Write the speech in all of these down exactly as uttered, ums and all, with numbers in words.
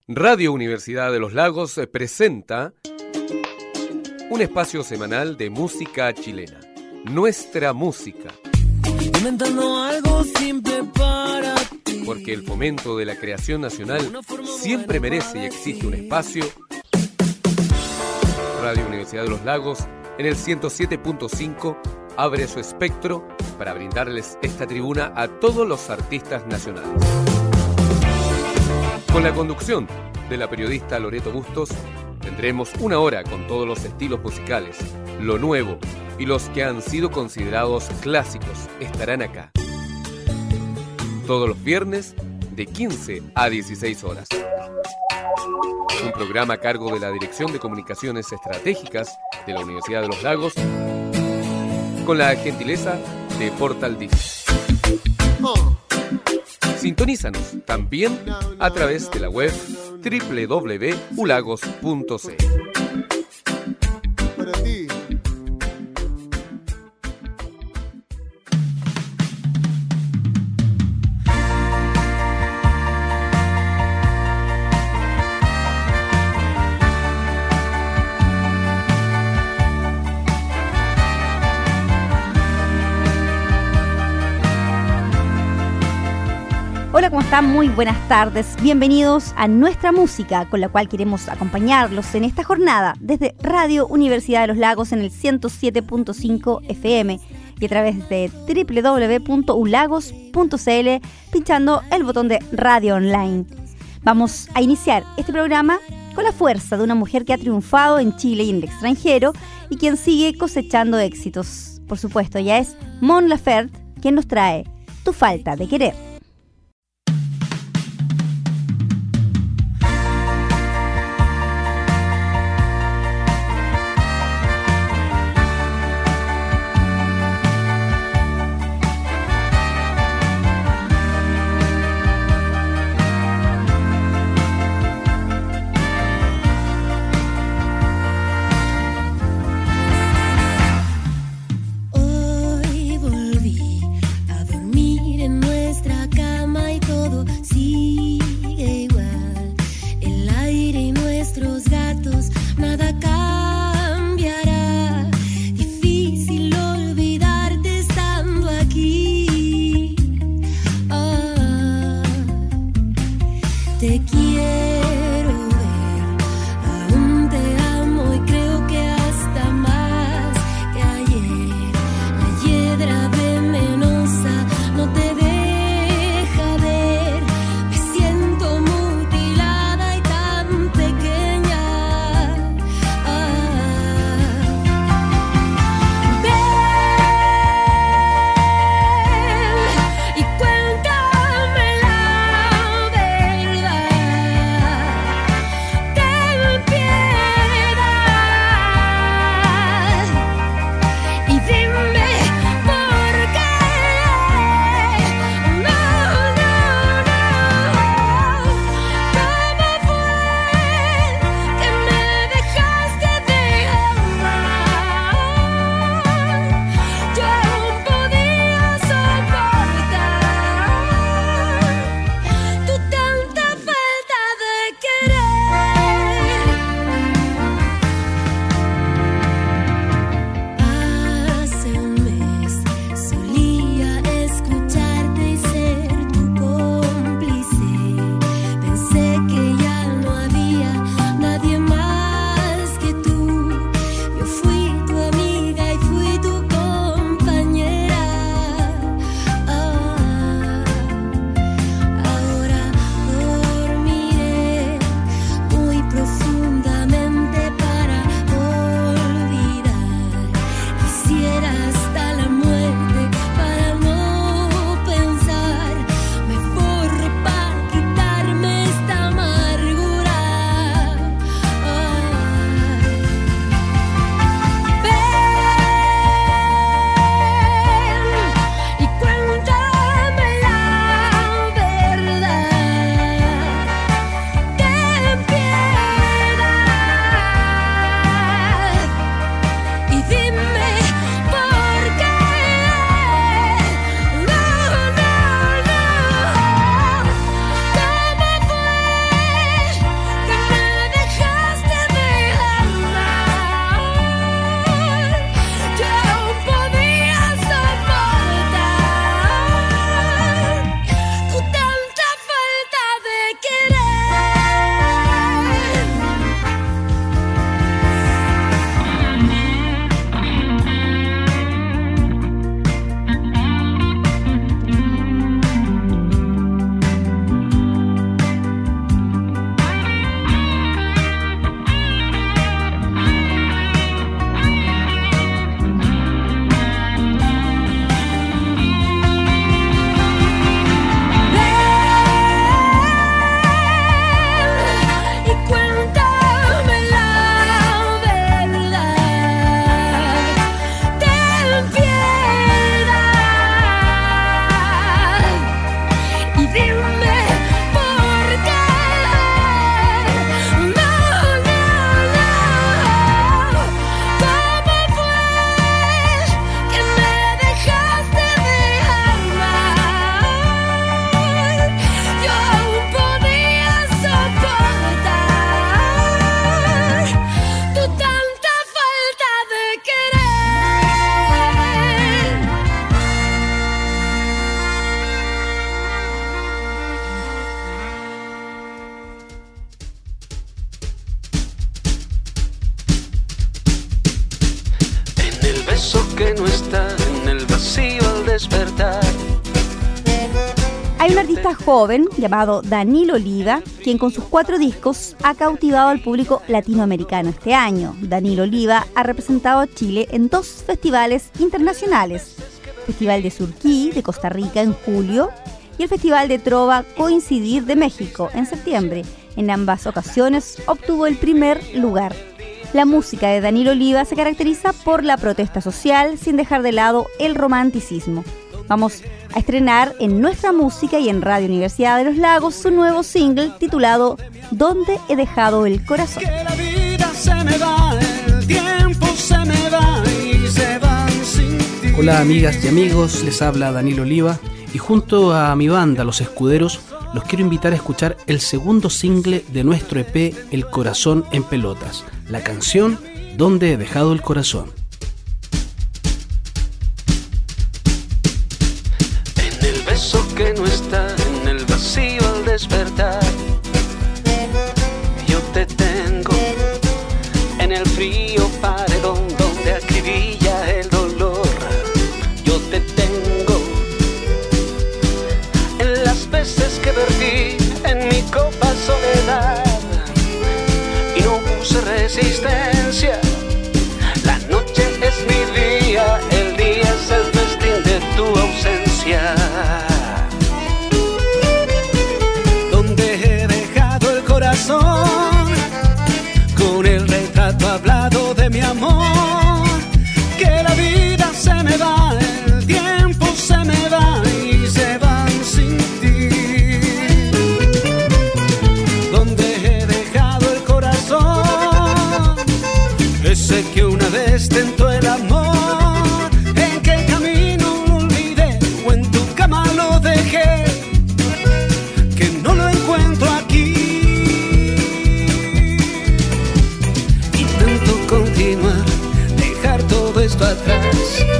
Radio Universidad de los Lagos presenta un espacio semanal de música chilena. Nuestra música. Inventando algo simple para ti. Porque el fomento de la creación nacional siempre merece y exige un espacio. Radio Universidad de los Lagos, en el ciento siete punto cinco, abre su espectro para brindarles esta tribuna a todos los artistas nacionales. Con la conducción de la periodista Loreto Bustos, tendremos una hora con todos los estilos musicales, lo nuevo y los que han sido considerados clásicos estarán acá. Todos los viernes de quince a dieciséis horas. Un programa a cargo de la Dirección de Comunicaciones Estratégicas de la Universidad de los Lagos, con la gentileza de Portal Digital. Sintonízanos también a través de la web doble u doble u doble u punto ulagos punto c l. Para ti. Hola, ¿cómo están? Muy buenas tardes. Bienvenidos a Nuestra Música, con la cual queremos acompañarlos en esta jornada desde Radio Universidad de los Lagos en el ciento siete punto cinco F M y a través de doble u doble u doble u punto ulagos punto c l pinchando el botón de Radio Online. Vamos a iniciar este programa con la fuerza de una mujer que ha triunfado en Chile y en el extranjero y quien sigue cosechando éxitos. Por supuesto, ella es Mon Laferte, quien nos trae Tu falta de querer. Siento mutilada y tan pequeña. que no está en el vacío al despertar. Hay un artista joven llamado Danilo Oliva, quien con sus cuatro discos ha cautivado al público latinoamericano este año. Danilo Oliva ha representado a Chile en dos festivales internacionales: Festival de Surquí de Costa Rica en julio y el Festival de Trova Coincidir de México en septiembre. En ambas ocasiones obtuvo el primer lugar. La música de Danilo Oliva se caracteriza por la protesta social sin dejar de lado el romanticismo. Vamos a estrenar en Nuestra Música y en Radio Universidad de los Lagos su nuevo single titulado ¿Dónde he dejado el corazón? Que la vida se me va, el tiempo se me va y se van sin ti. Hola amigas y amigos, les habla Danilo Oliva y junto a mi banda Los Escuderos los quiero invitar a escuchar el segundo single de nuestro E P El Corazón en Pelotas, la canción ¿Dónde he dejado el corazón? Que no está en el vacío al despertar. Yo te tengo en el frío paredón donde acribilla el dolor. Yo te tengo en las veces que vertí en mi copa soledad y no puse resistencia. La noche es mi día, el día es el festín de tu ausencia. Con el retrato hablado de mi amor, que la vida se me va, el tiempo se me va y se van sin ti. Donde he dejado el corazón, ese que una vez tentó el amor, en qué camino lo olvidé o en tu cama lo dejé, que no lo encuentro aquí. Continuar, dejar todo esto atrás,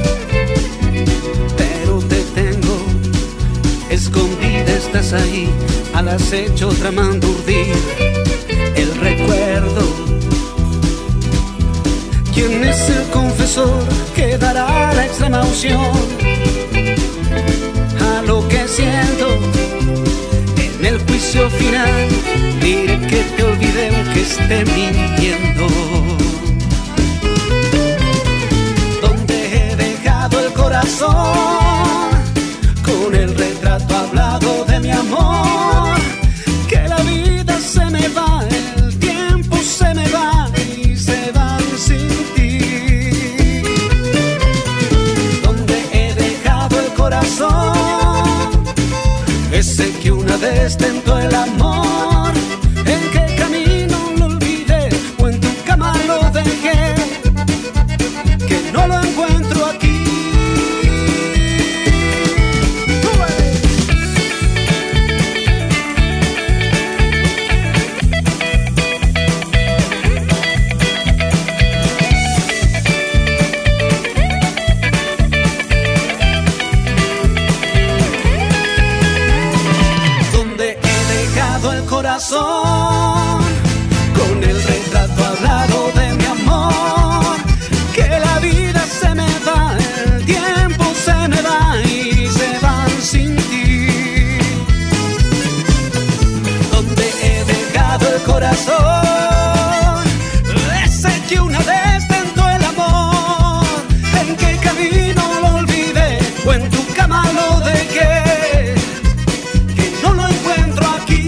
pero te tengo escondida, estás ahí al acecho tramando urdir el recuerdo. ¿Quién es el confesor que dará la extrema unción a lo que siento en el juicio final? Diré que te olvidé aunque esté mintiendo. Corazón, con el retrato hablado de mi amor, que la vida se me va, el tiempo se me va y se van sin ti. Donde he dejado el corazón, ese que una vez tentó el amor, en qué camino lo olvidé o en tu cama lo dejé, que no lo encuentro aquí. Con el retrato hablado de mi amor, que la vida se me va, el tiempo se me va y se van sin ti. Donde he dejado el corazón, ese que una vez tentó el amor, en qué camino lo olvidé o en tu cama lo dejé, que no lo encuentro aquí.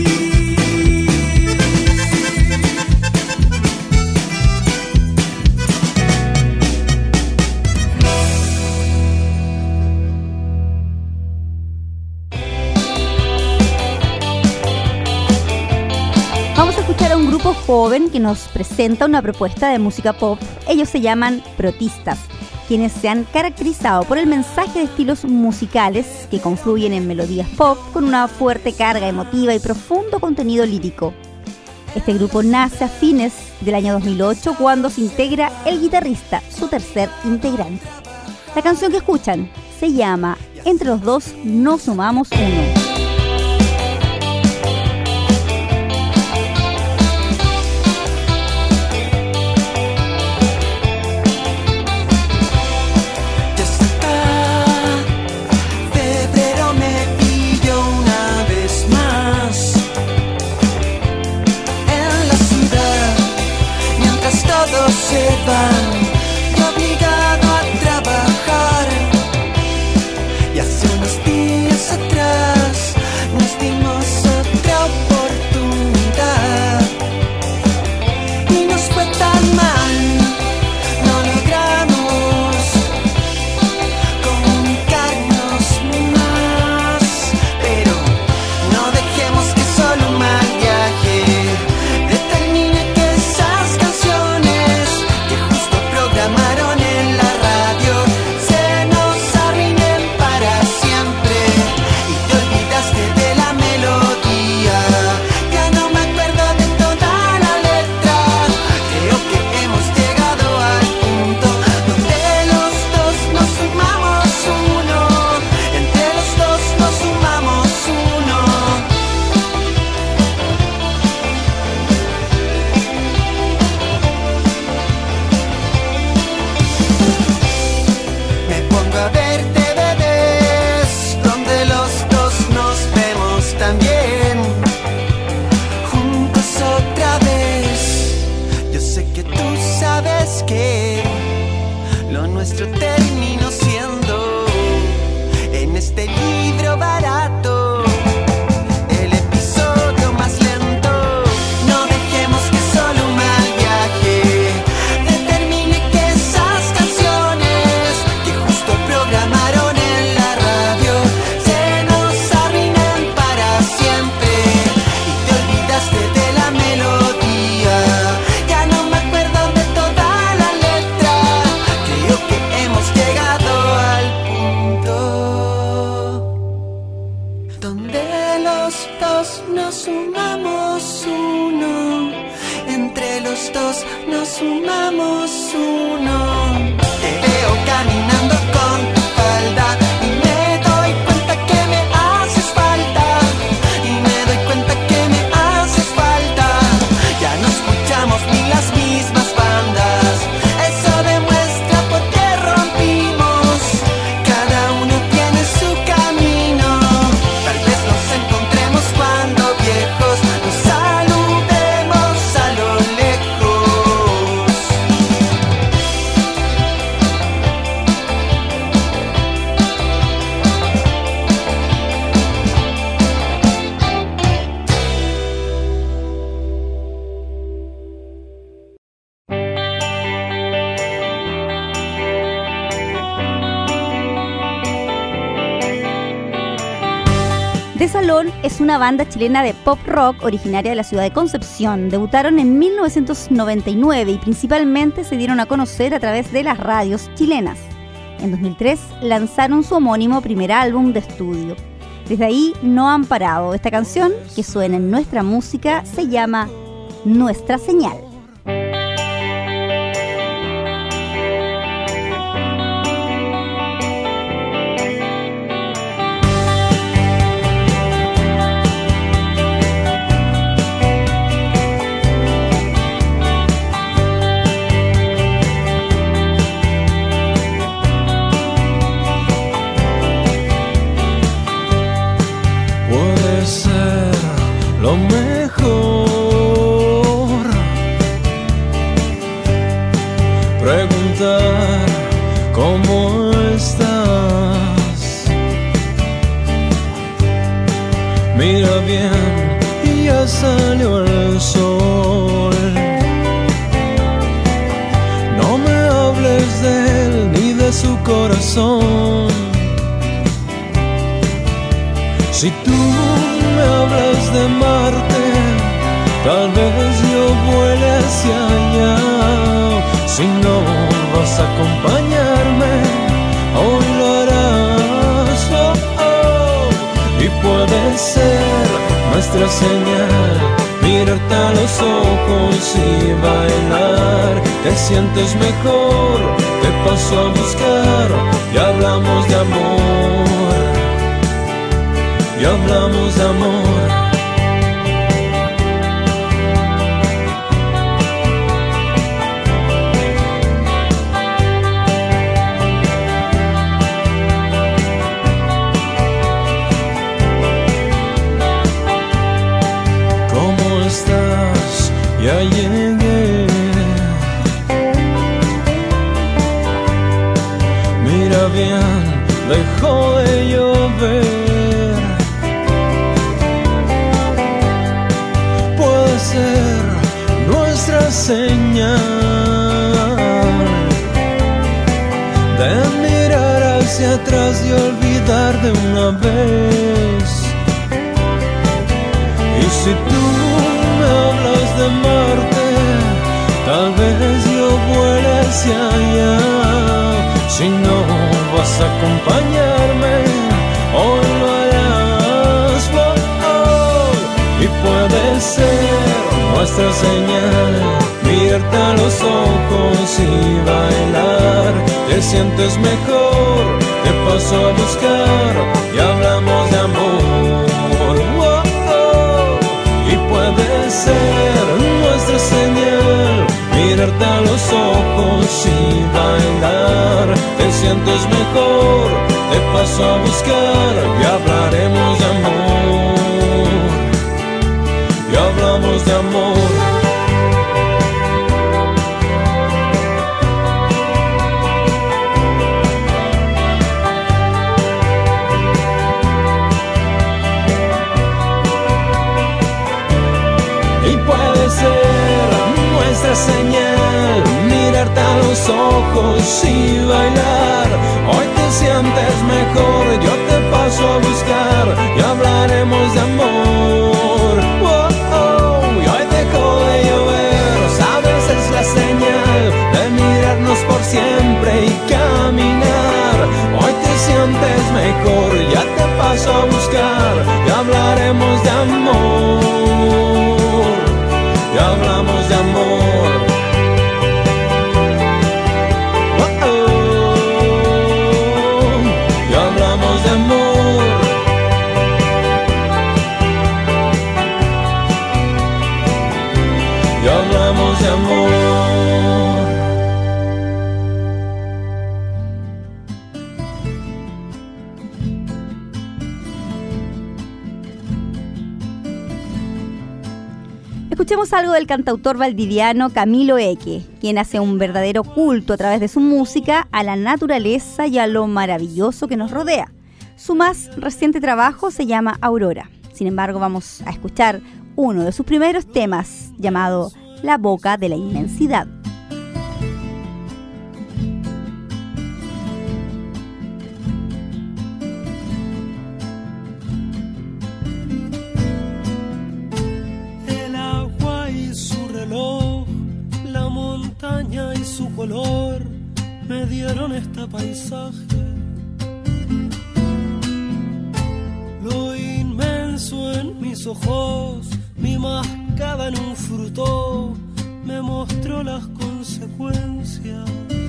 Joven que nos presenta una propuesta de música pop. Ellos se llaman Protistas, quienes se han caracterizado por el mensaje de estilos musicales que confluyen en melodías pop con una fuerte carga emotiva y profundo contenido lírico. Este grupo nace a fines del año dos mil ocho cuando se integra el guitarrista, su tercer integrante. La canción que escuchan se llama Entre los dos no sumamos uno. van y obligado a trabajar. Y hace unos días atrás nos dimos otra oportunidad y nos fue tan mal, no logramos comunicarnos más. Pero no dejemos que solo un mal viaje determine que esas canciones que justo programaron en la radio se nos arruinen para siempre. Y te olvidaste de la melodía, ya no me acuerdo de toda la letra. Creo que hemos llegado al punto donde los dos nos sumamos uno, entre los dos nos sumamos uno. Me pongo a ver D V Ds donde los dos nos vemos también juntos otra vez. Yo sé que tú sabes que lo nuestro terminó siendo en este libro barato el episodio más lento. No dejemos que solo un mal viaje determine que esas canciones que justo programaron en la radio se nos arruinen para siempre. Y te olvidaste de la melodía, ya no me acuerdo de toda la letra. Creo que hemos llegado al punto donde los dos nos sumamos uno, entre los dos nos sumamos uno. Te veo caminando con tu falda y me doy cuenta que me haces falta, y me doy cuenta que me haces falta. Ya no escuchamos ni las mismas bandas, eso demuestra por qué rompimos. Cada uno tiene su camino, tal vez nos encontremos cuando viejos nos saludemos a lo lejos. De Salón es una banda chilena de pop rock originaria de la ciudad de Concepción. Debutaron en mil novecientos noventa y nueve y principalmente se dieron a conocer a través de las radios chilenas. En dos mil tres lanzaron su homónimo primer álbum de estudio. Desde ahí no han parado. Esta canción que suena en nuestra música se llama Nuestra Señal. Puede ser lo mejor preguntar cómo estás. Mira bien y ya salió el sol. No me hables de él ni de su corazón. Si tú me hablas de Marte, tal vez yo vuele hacia allá. Si no vas a acompañarme, hoy lo harás. Oh, oh. Y puede ser nuestra señal, mirarte a los ojos y bailar. Te sientes mejor, te paso a buscar y hablamos de amor. Y hablamos de amor. ¿Cómo estás? Ya llegué. dejó de llover. Puede ser nuestra señal de mirar hacia atrás y olvidar de una vez. Y si tú me hablas de Marte, tal vez yo vuele hacia allá. Si no vas a acompañarme, hoy lo harás. Oh, oh. Y puede ser nuestra señal, mirarte a los ojos y bailar. Te sientes mejor, te paso a buscar y hablamos de amor. Oh, oh. Y puede ser nuestra señal, mirarte a los ojos y bailar. Te sientes mejor, te paso a buscar y hablaremos de amor. Y hablamos de amor. Y puede ser nuestra señal, mirarte a los ojos y bailar. Hoy te sientes mejor, yo te paso a buscar y hablaremos de amor. Oh, oh, y hoy dejó de llover, sabes, es la señal de mirarnos por siempre y caminar. Hoy te sientes mejor, ya te paso a buscar y hablaremos de amor. Y hablamos de amor. Oh, oh. Y hablamos de amor. Y hablamos de amor. Escuchemos algo del cantautor valdiviano Camilo Eque, quien hace un verdadero culto a través de su música a la naturaleza y a lo maravilloso que nos rodea. Su más reciente trabajo se llama Aurora. Sin embargo, vamos a escuchar uno de sus primeros temas, llamado La Boca de la Inmensidad. La montaña y su color me dieron este paisaje. Lo inmenso en mis ojos, mi mascada en un fruto, me mostró las consecuencias.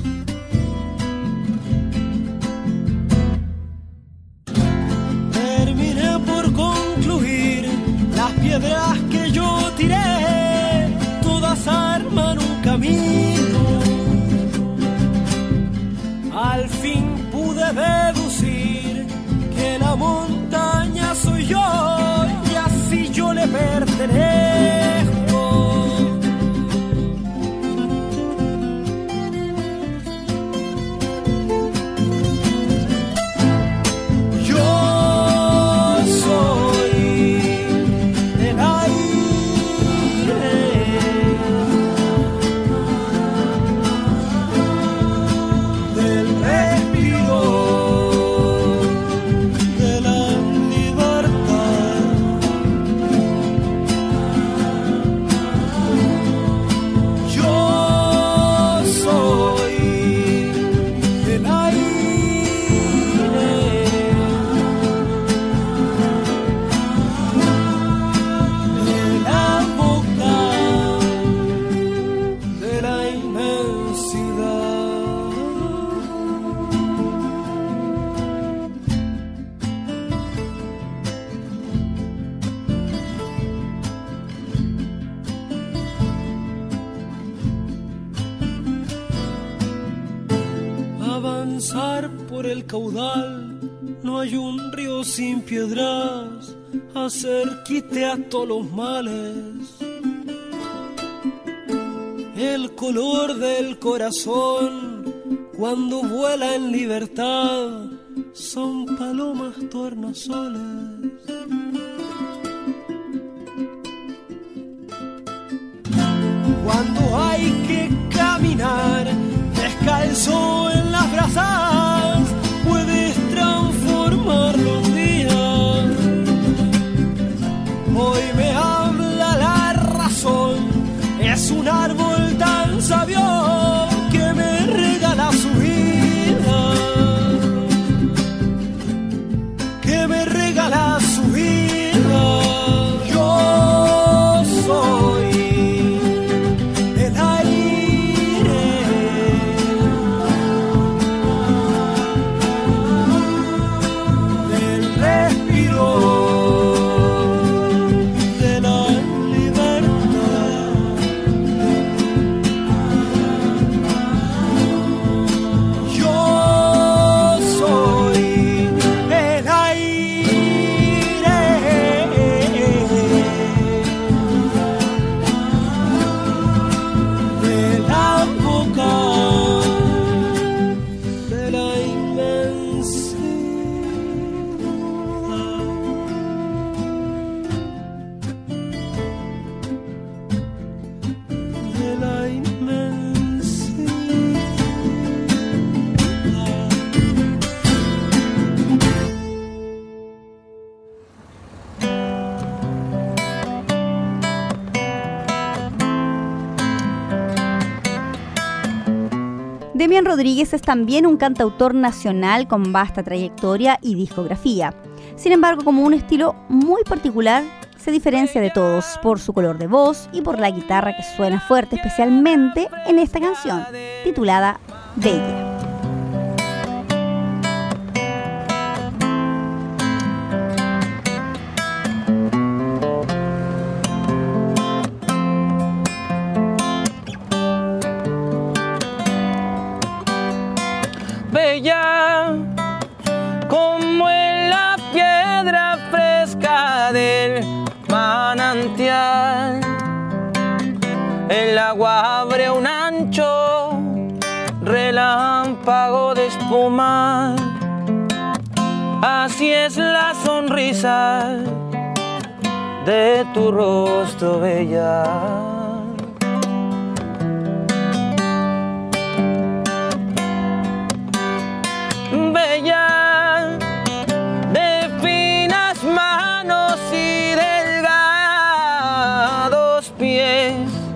Terminé por concluir las piedras que yo tiré, todas arman un camino. Al fin pude deducir que la montaña soy yo y así yo le pertenezco. Avanzar por el caudal, no hay un río sin piedras, hacer quite a todos los males. El color del corazón, cuando vuela en libertad, son palomas tornasoles. Cuando hay que caminar descalzo en las brasas, puedes transformar los días. Hoy me habla la razón, es un árbol tan sabio que me regala su vida, que me regala su vida. Yo soy el aire, del respiro. Demian Rodríguez es también un cantautor nacional con vasta trayectoria y discografía. Sin embargo, como un estilo muy particular, se diferencia de todos por su color de voz y por la guitarra que suena fuerte, especialmente en esta canción, titulada Bella. Bella como en la piedra fresca del manantial, el agua abre un ancho relámpago de espuma. Así es la sonrisa de tu rostro, bella. Bella, de finas manos y delgados pies,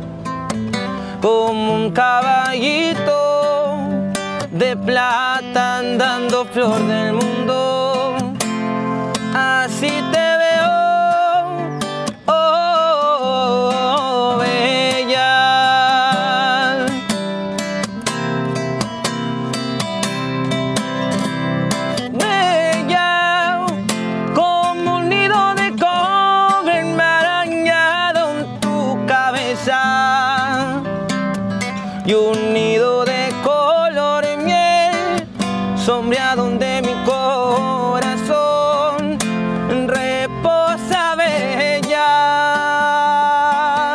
como un caballito de plata andando flor del mundo. Así te veo, oh, bella. Y un nido de color y miel sombrea donde mi corazón reposa, bella.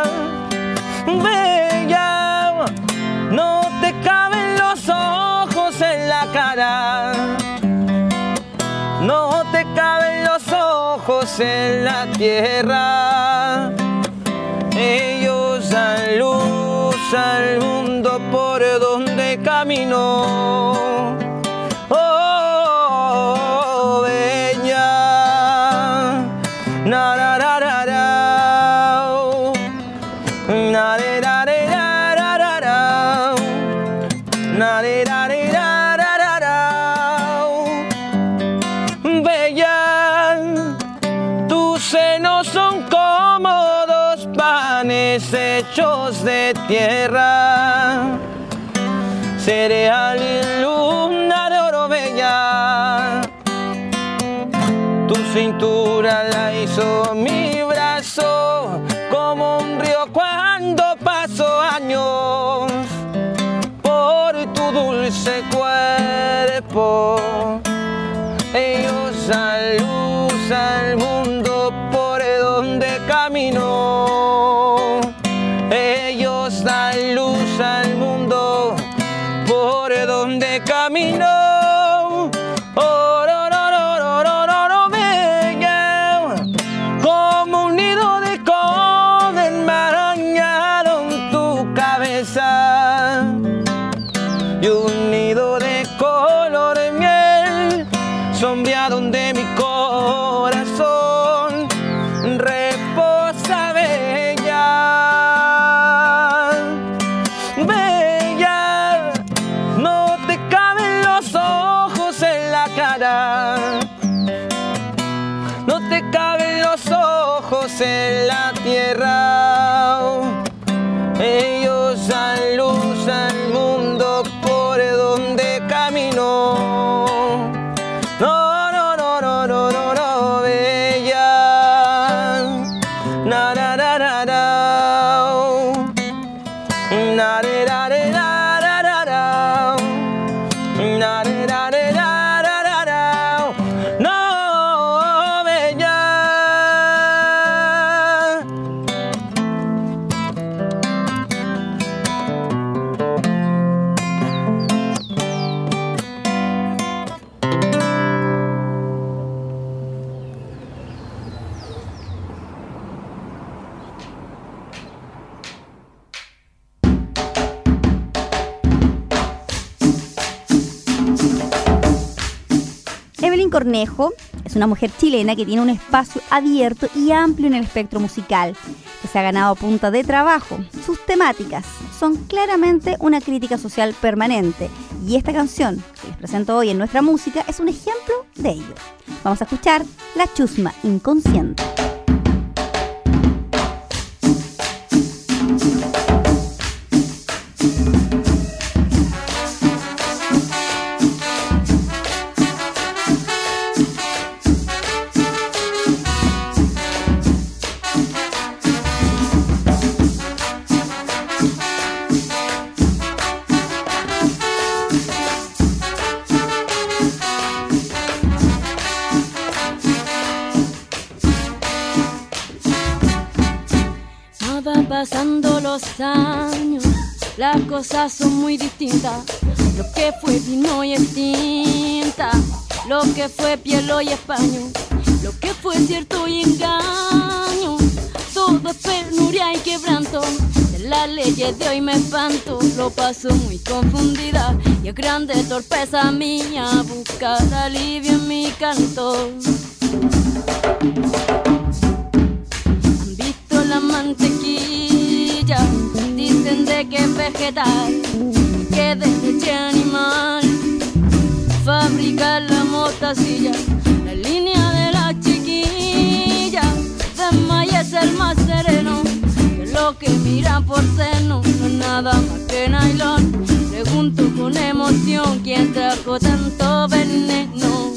Bella, no te caben los ojos en la cara, no te caben los ojos en la tierra. Ellos dan luz al mundo por donde camino. Oh, bella. Na na na na na. Na na na na na na. Na na na na na na. Bella, tus senos son cómodos panes hechos de tierra, cereal y luna de oro, bella. Tu cintura la hizo mi brazo, como un río cuando paso años por tu dulce cuerpo. Ellos dan luz al mundo por donde camino. Ellos dan luz al mundo por donde camino. Oro Na de da de da da da da. Na de da de da da da da. No, bella. Evelyn Cornejo es una mujer chilena que tiene un espacio abierto y amplio en el espectro musical, que se ha ganado a punta de trabajo. Sus temáticas son claramente una crítica social permanente, y esta canción que les presento hoy en nuestra música es un ejemplo de ello. Vamos a escuchar La Chusma Inconsciente. Pasando los años, las cosas son muy distintas. Lo que fue vino y es tinta, lo que fue piel y es paño, lo que fue cierto y engaño. Todo es penuria y quebranto, de las leyes de hoy me espanto. Lo paso muy confundida y es grande torpeza mía buscar alivio en mi canto. Han visto la mantequilla, dicen de que es vegetal, que de leche animal fabrica la mostacilla. La línea de la chiquilla de maíz es el más sereno, de lo que miran por seno no es nada más que nylon. Pregunto con emoción quién trajo tanto veneno.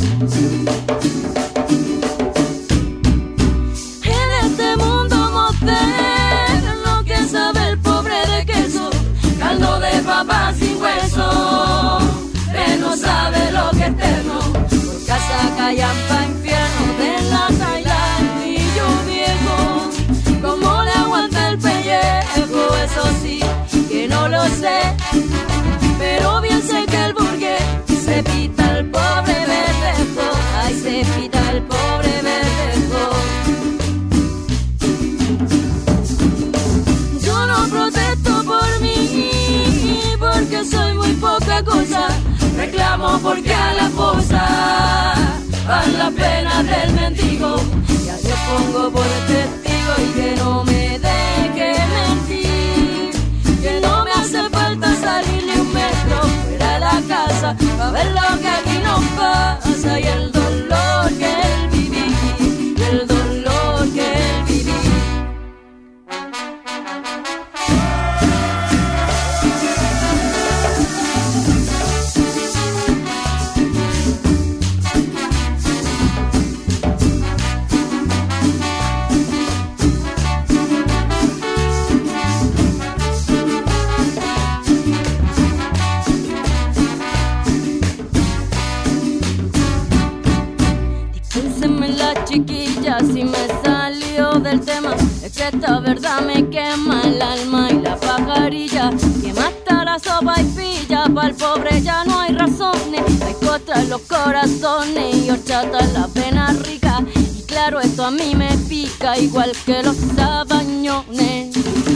En este mundo moderno, que sabe el pobre de queso, caldo de papa sin hueso, que no sabe lo que es eterno. Por casa callampa infierno de la Thailand, y yo viejo, ¿cómo le aguanta el pellejo? Eso sí, que no lo sé, pero bien sé que el burgués se pita al pobre verdejo. Ay, se pita al pobre verdejo. Yo no protesto por mí, porque soy muy poca cosa. Reclamo porque a la fosa van las penas del mendigo. Ya yo pongo por testigo y que no me deje mentir, que no me hace falta salir ni un metro fuera de la casa para ver lo que aquí nos pasa y el dolor que él viví, y el dolor que él viví. Chiquilla, si me salió del tema, es que esta verdad me quema el alma y la pajarilla. Quema hasta la sopa y pilla, pa'l pobre ya no hay razones. Hay costra en los corazones y horchata en la pena rica. Y claro, esto a mí me pica igual que los sabañones.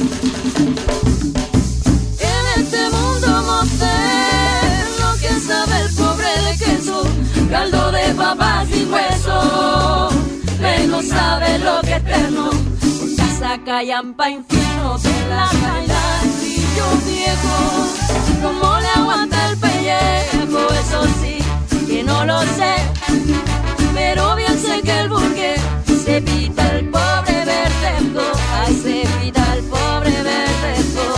En este mundo moderno, que sabe el pobre de queso, caldo de papas y hueso, menos sabe lo que es eterno. Por casa callampa infierno de la Thailand, y yo viejo, ¿cómo le aguanta el pellejo? Eso sí, que no lo sé, pero bien sé que el burgués se pita el pobre verdejo. Ay, se pita el pobre verdejo.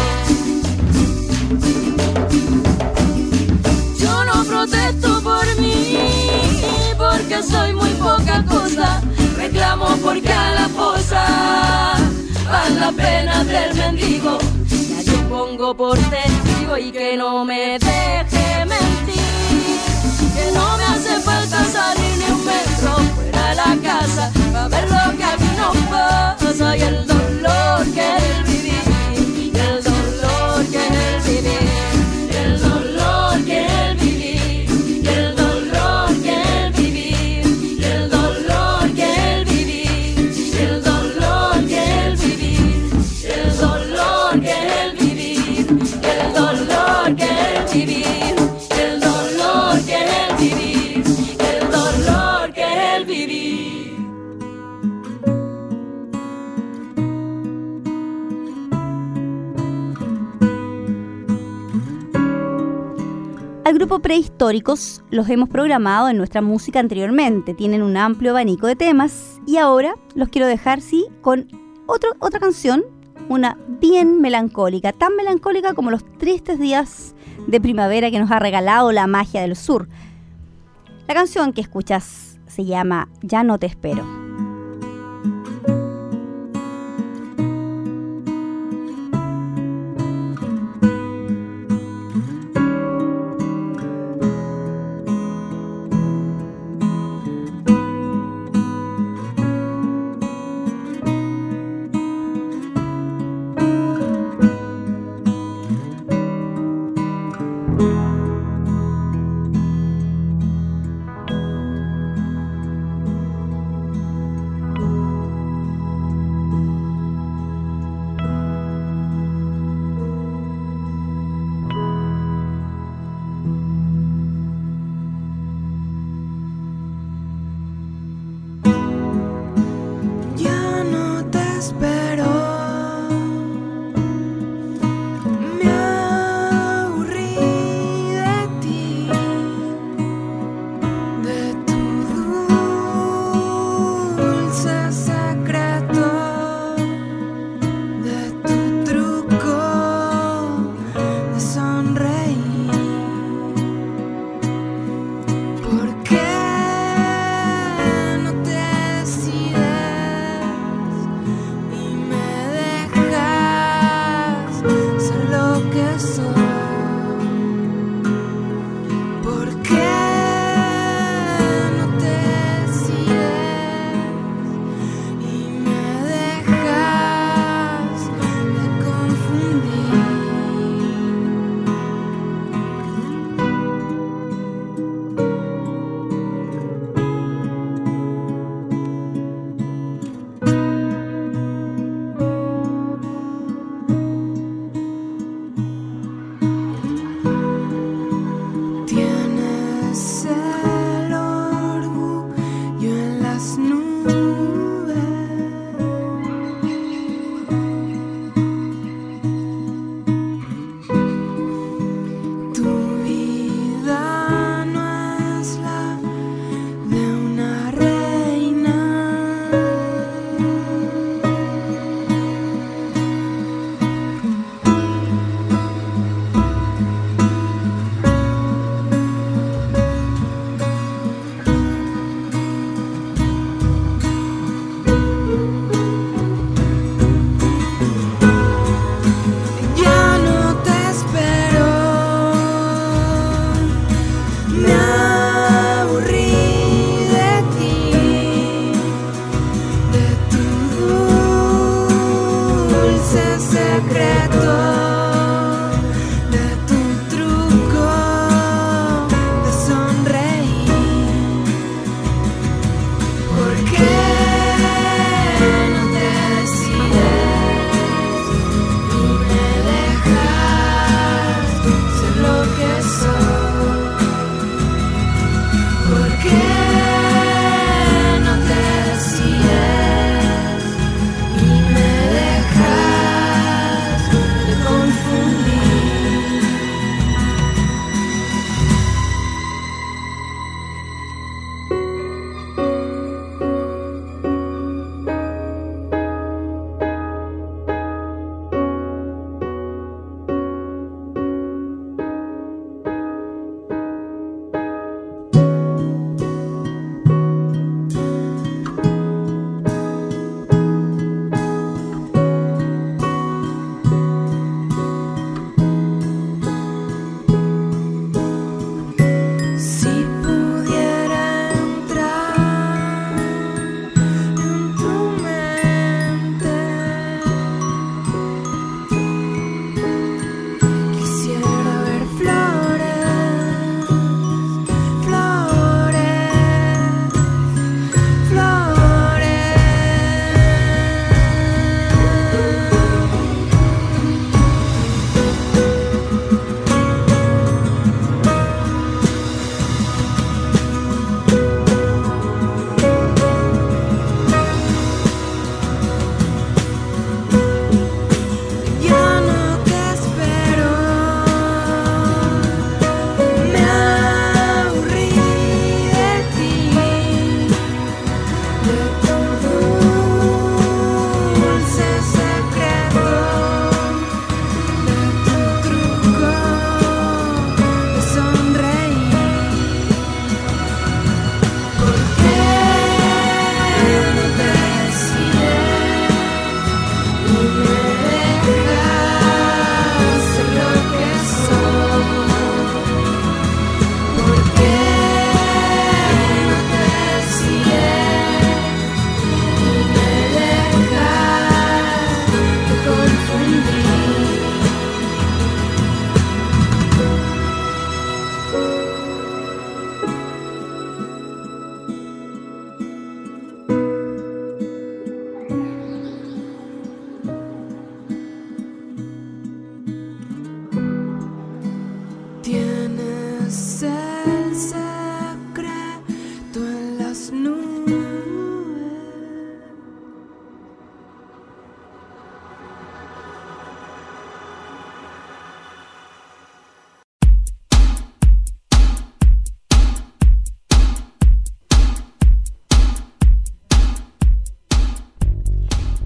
Yo no protesto por mí, porque soy muy poca cosa. Reclamo porque a la fosa van las penas del mendigo. Ya yo pongo pongo por testigo y que no me deje mentir, que no me hace falta salir ni un metro fuera de la casa para ver lo que aquí nos pasa y el dolor que es el vivir, y el dolor que es el vivir, y el dolor que es el vivir, y el dolor que es el vivir, y el dolor que es el vivir, y el dolor que es el vivir, y el dolor que es el vivir, y el dolor que es el vivir, y el dolor que es el vivir, el dolor que es el vivir. Al grupo Prehistóricos los hemos programado en nuestra música anteriormente, tienen un amplio abanico de temas y ahora los quiero dejar, sí, con otro, otra canción, una bien melancólica, tan melancólica como los tristes días de primavera que nos ha regalado la magia del sur. La canción que escuchas se llama Ya no te espero.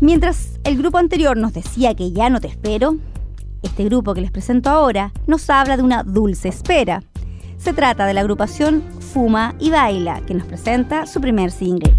Mientras el grupo anterior nos decía que ya no te espero, este grupo que les presento ahora nos habla de una dulce espera. Se trata de la agrupación Fuma y Baila, que nos presenta su primer single.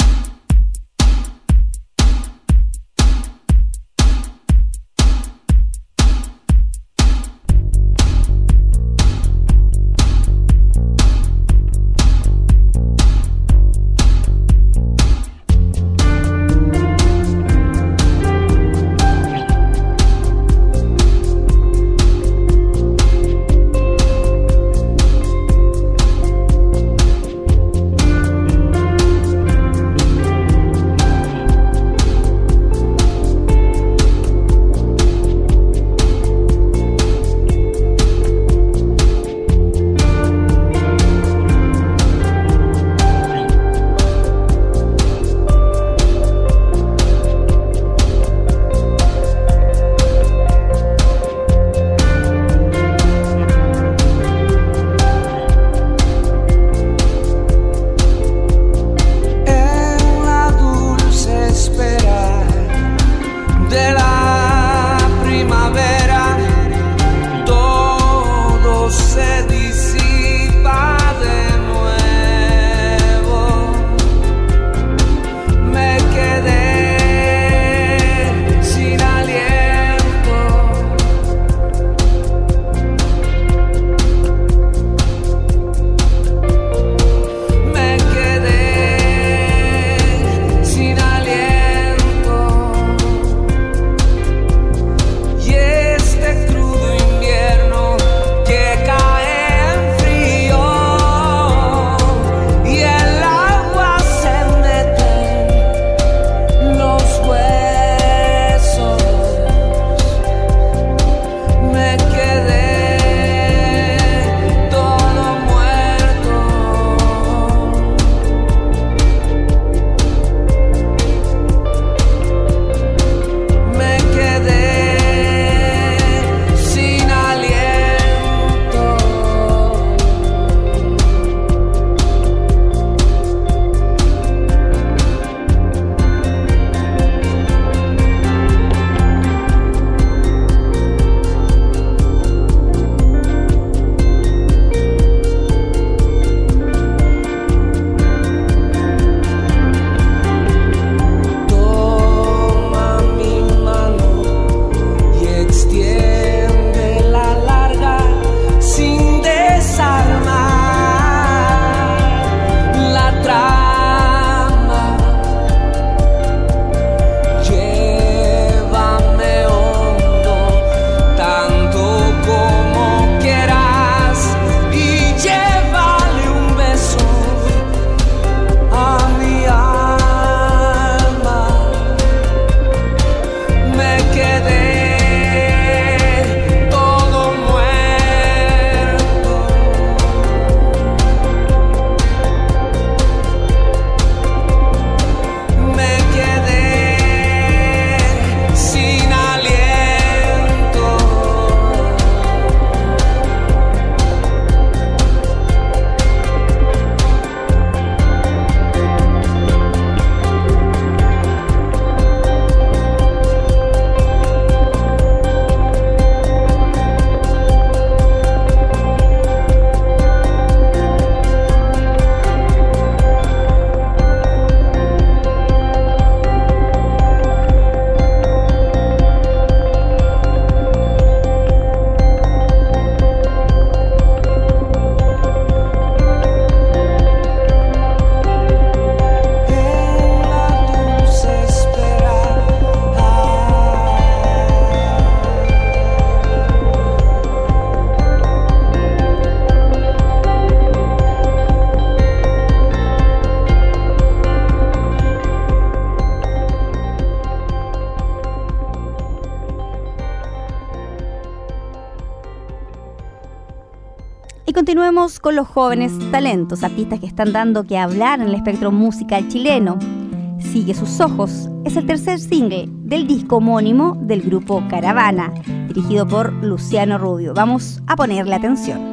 Y continuemos con los jóvenes talentos, artistas que están dando que hablar en el espectro musical chileno. Sigue sus ojos es el tercer single del disco homónimo del grupo Caravana, dirigido por Luciano Rubio. Vamos a ponerle atención.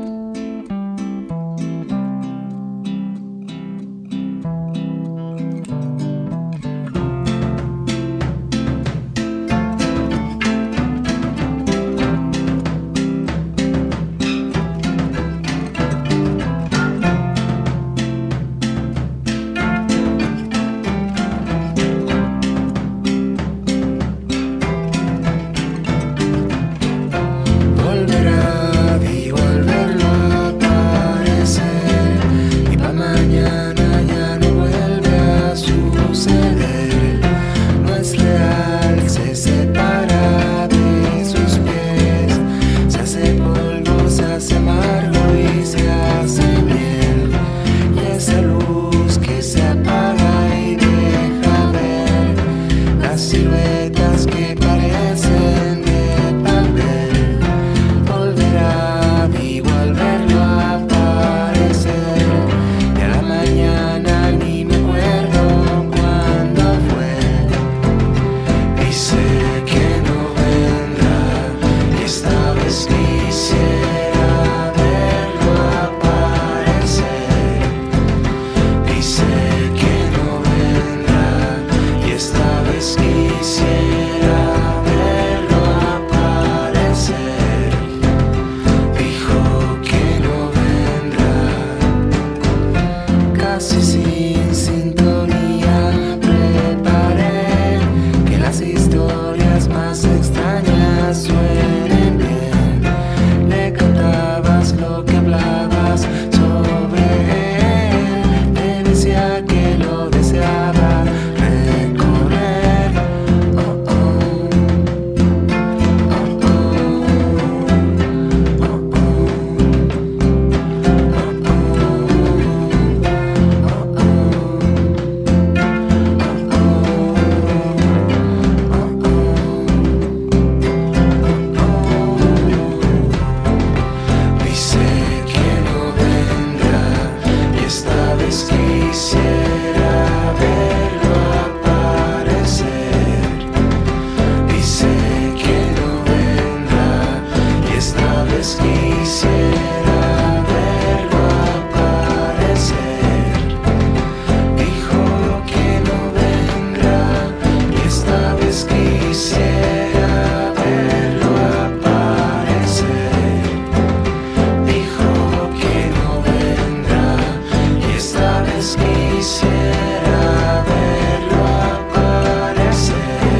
vez quisiera verlo aparecer. Dijo que no vendrá y esta vez quisiera verlo aparecer. Dijo que no vendrá y esta vez quisiera verlo aparecer.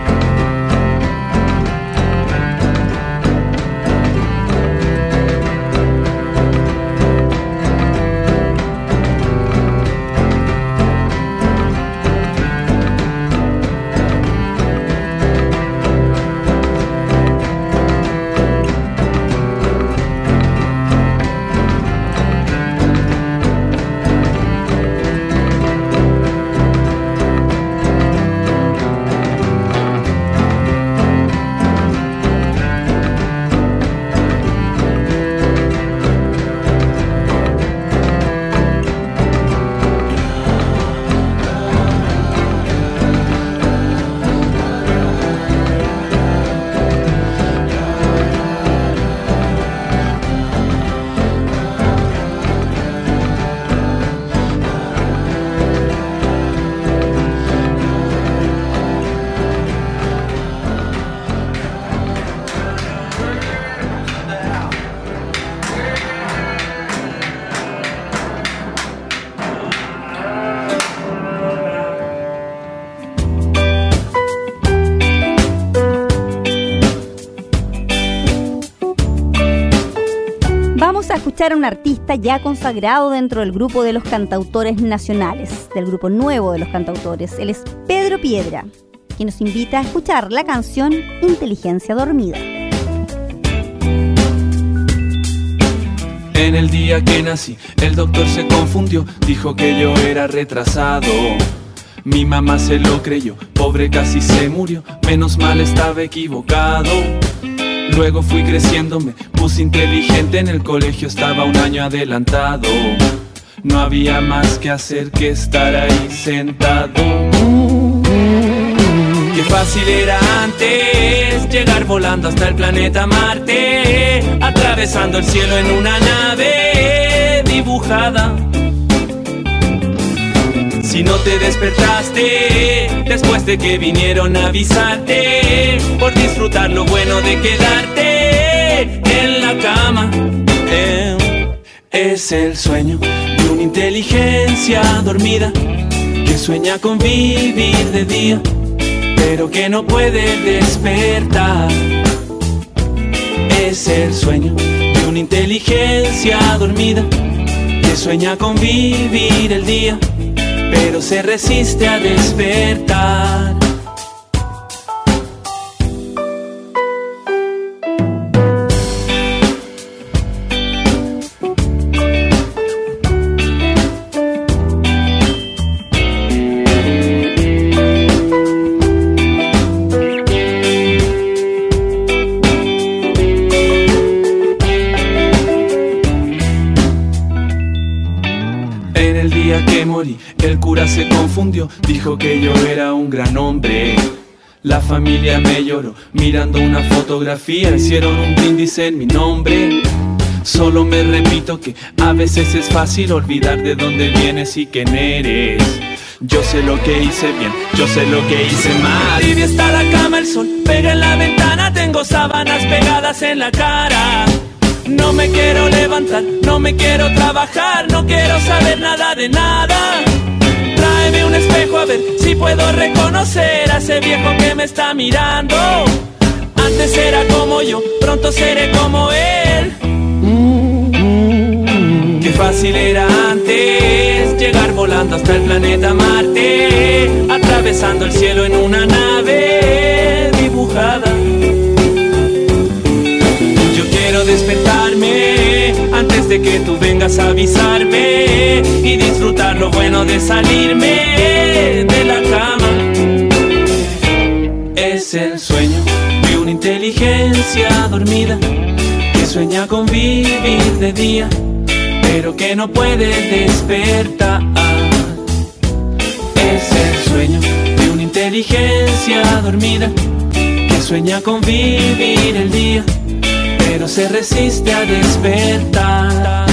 Vamos a escuchar a un artista ya consagrado dentro del grupo de los cantautores nacionales, del grupo nuevo de los cantautores. Él es Pedro Piedra, quien nos invita a escuchar la canción Inteligencia Dormida. En el día que nací, el doctor se confundió, dijo que yo era retrasado. Mi mamá se lo creyó, pobre casi se murió, menos mal estaba equivocado. Luego fui creciendo, me puse inteligente, en el colegio estaba un año adelantado. No había más que hacer que estar ahí sentado. Qué fácil era antes llegar volando hasta el planeta Marte, atravesando el cielo en una nave dibujada. Si no te despertaste después de que vinieron a avisarte, por disfrutar lo bueno de quedarte en la cama. Eh, es el sueño de una inteligencia dormida que sueña con vivir de día, pero que no puede despertar. Es el sueño de una inteligencia dormida que sueña con vivir el día, pero se resiste a despertar. El cura se confundió, dijo que yo era un gran hombre. La familia me lloró mirando una fotografía, hicieron un brindis en mi nombre. Solo me repito que a veces es fácil olvidar de dónde vienes y quién eres. Yo sé lo que hice bien, yo sé lo que hice mal. Tibia está la cama, el sol pega en la ventana, tengo sábanas pegadas en la cara. No me quiero levantar, no me quiero trabajar, no quiero saber nada de nada. Tráeme un espejo a ver si puedo reconocer a ese viejo que me está mirando. Antes era como yo, pronto seré como él. Qué fácil era antes llegar volando hasta el planeta Marte, atravesando el cielo en una nave dibujada. Quiero despertarme antes de que tú vengas a avisarme y disfrutar lo bueno de salirme de la cama. Es el sueño de una inteligencia dormida que sueña con vivir de día, pero que no puede despertar. Es el sueño de una inteligencia dormida que sueña con vivir el día, pero se resiste a despertar.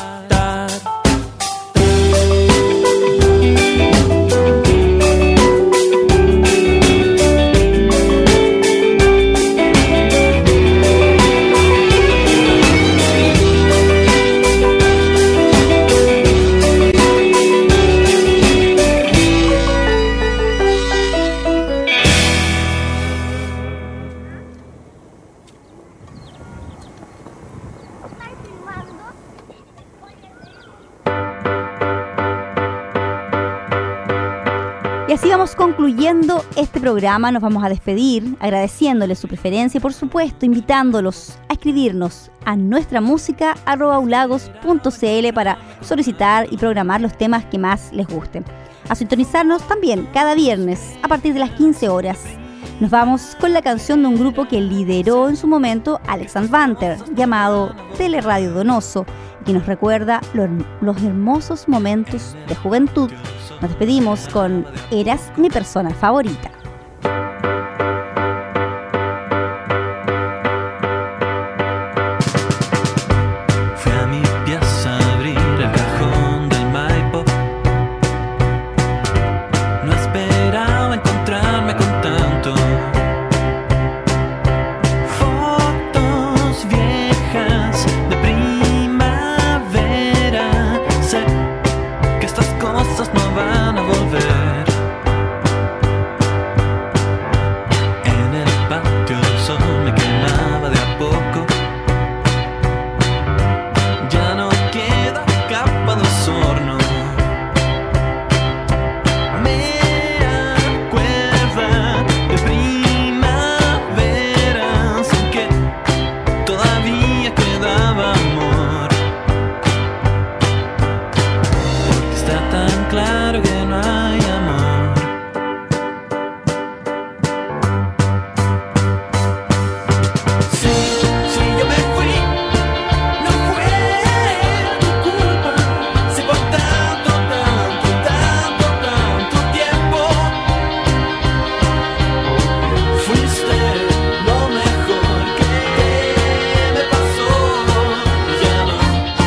Así vamos concluyendo este programa. Nos vamos a despedir agradeciéndoles su preferencia y, por supuesto, invitándolos a escribirnos a nuestra música arroba ulagos punto cl para solicitar y programar los temas que más les gusten. A sintonizarnos también cada viernes a partir de las quince horas. Nos vamos con la canción de un grupo que lideró en su momento Alex and Banter, llamado Teleradio Donoso, que nos recuerda lo, los hermosos momentos de juventud. Nos despedimos con Eras mi persona favorita. Fui a mi pieza a abrir el cajón del Maipo. No esperaba encontrarme con tanto. Fotos viejas de primavera. Sé que estas cosas no van a volver. En el patio el sol me quemaba de a poco. Ya no queda capa de osorno. Me acuerda de primaveras en que todavía quedaba amor. Porque está tan claro que no hay amor. Sí, sí, yo me fui, no fue tu culpa. Si por tanto, tanto, tanto, tanto tiempo fuiste lo mejor que me pasó. Ya no.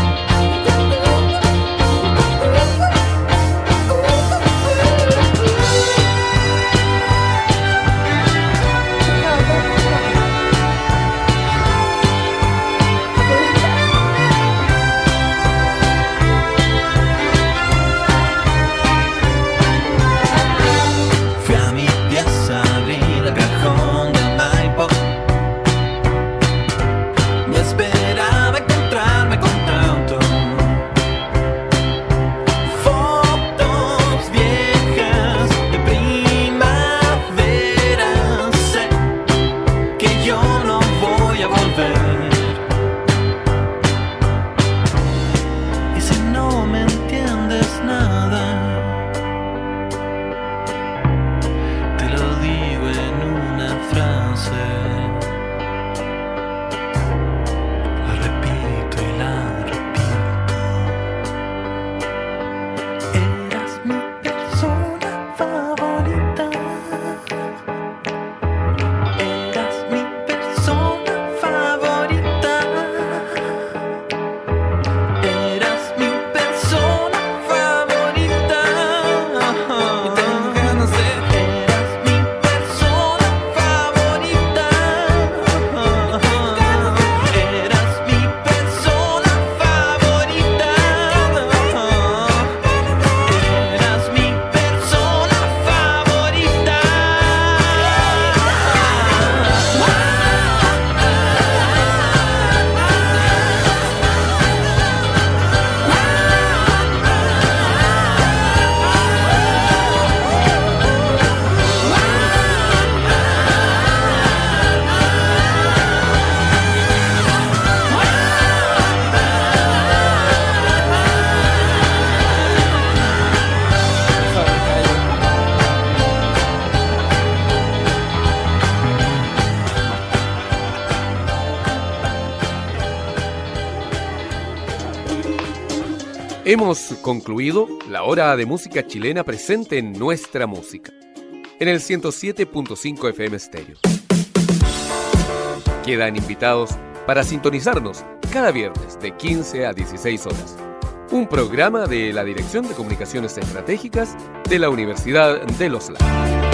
Fui a mi pieza a abrir el cajón del Maipo. No esperaba encontrarme con tanto. Fotos viejas de primavera. Sé que yo no voy a volver. Y si no me entiendes nada, te lo digo en una frase. La repito y la repito. Eras mi persona favorita. Eras mi persona favorita. Eras mi persona favorita. Y tengo ganas de. Eras mi persona favorita. Eras mi persona favorita. Eras mi persona favorita. Hemos concluido la hora de música chilena presente en Nuestra Música, en el ciento siete punto cinco F M Stereo. Quedan invitados para sintonizarnos cada viernes de quince a dieciséis horas. Un programa de la Dirección de Comunicaciones Estratégicas de la Universidad de Los Lagos.